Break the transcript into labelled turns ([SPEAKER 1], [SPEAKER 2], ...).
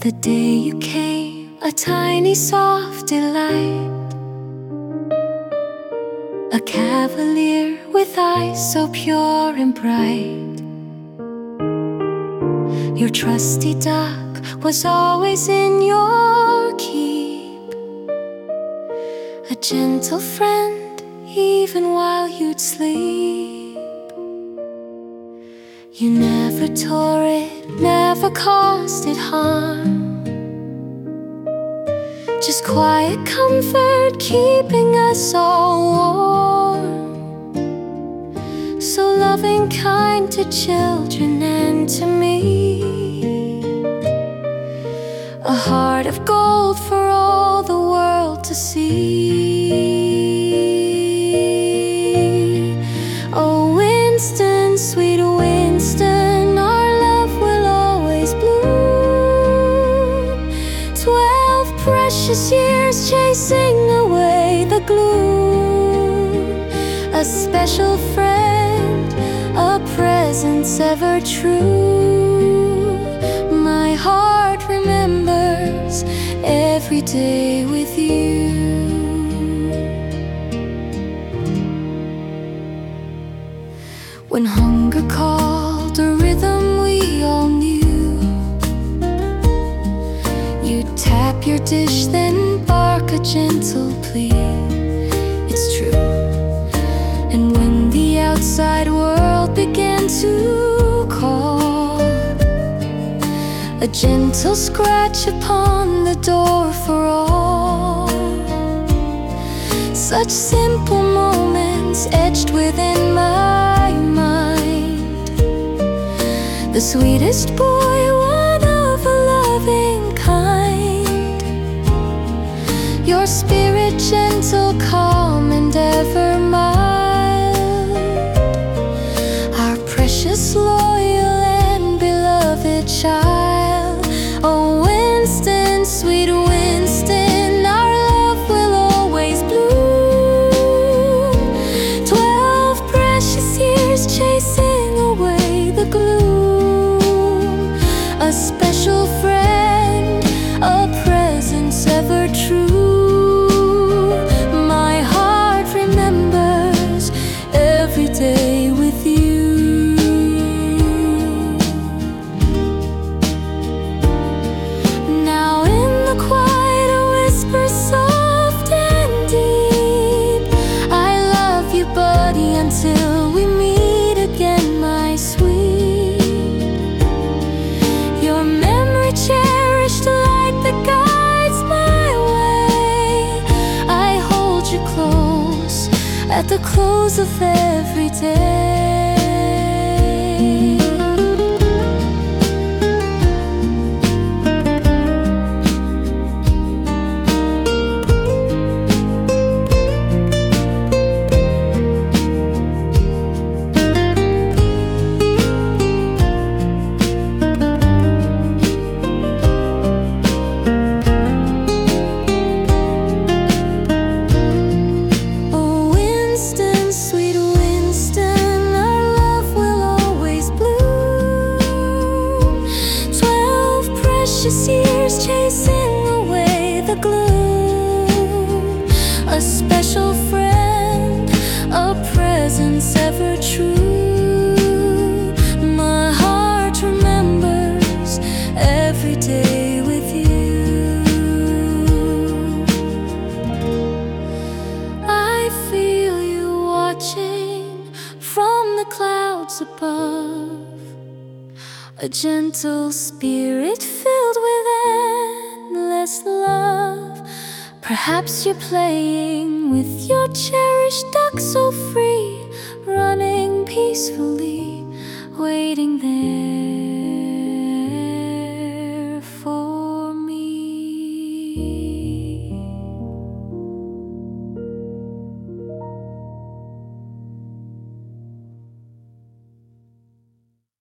[SPEAKER 1] The day you came, a tiny soft delight, a cavalier with eyes so pure and bright. Your trusty duck was always in your keep, a gentle friend even while you'd sleep. You never tore it, never caused it harm, just quiet comfort keeping us all warm. So loving, kind to children and to me, a heart of gold for all the world to see. Oh Winston, sweet Winston, our love will always bloom. 12 precious years chasing away the gloom, a special friend, a presence ever true. My heart remembers every day with you. When hunger called a rhythm we all knew, you'd tap your dish, then bark a gentle plea. It's true. And when the outside world began to call, a gentle scratch upon the door for all. Such simple moments etched within my mind, the sweetest boy, one of a loving kind. Your spirit gentle, calm, and ever mild, our precious, loyal, and beloved child. Oh Winston, sweet Winston, our love will always bloom. 12 precious years chasing away the gloom, a special friend, a presence ever true. My heart remembers every day with you. Now in the quiet a whisper soft and deep, I love you buddy until we meet again, my sweet. Your memory cherished, a light that guides my way. I hold you close at the close of every day. Oh Winston, sweet Winston, our love will always bloom. 12 precious years chasing away the gloom, a special friend, a presence ever true. My heart remembers every day with you. I feel you watching from the clouds above, a gentle spirit filled with endless love. Perhaps you're playing with your cherished duck so free, running peacefully, waiting there.